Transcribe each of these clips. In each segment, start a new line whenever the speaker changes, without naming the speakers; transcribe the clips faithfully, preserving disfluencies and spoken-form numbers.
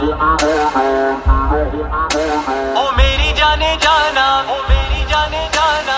ओ मेरी जाने जाना, ओ मेरी जाने जाना।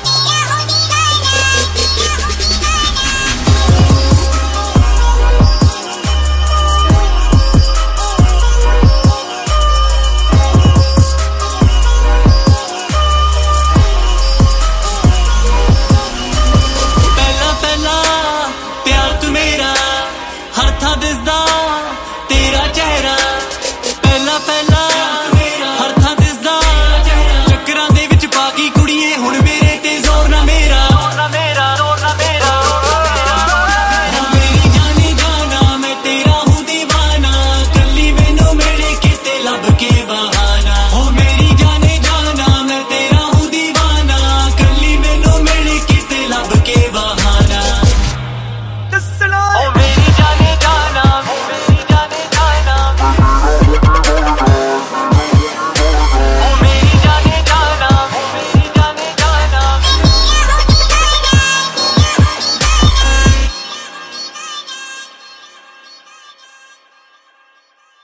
पहला पहला प्यार तू मेरा, हर था दिसदा तेरा चेहरा। पहला पहला हर था दिसदा चक्करां दे विच पा गई कुड़िए, हुण मेरे ते जोर ना मेरा, जोर ना मेरा, जोर ना मेरा। ओ मेरी जाने जाना, मैं तेरा हूं दीवाना, कल्ली मैनू मिले किते लब के बहाना।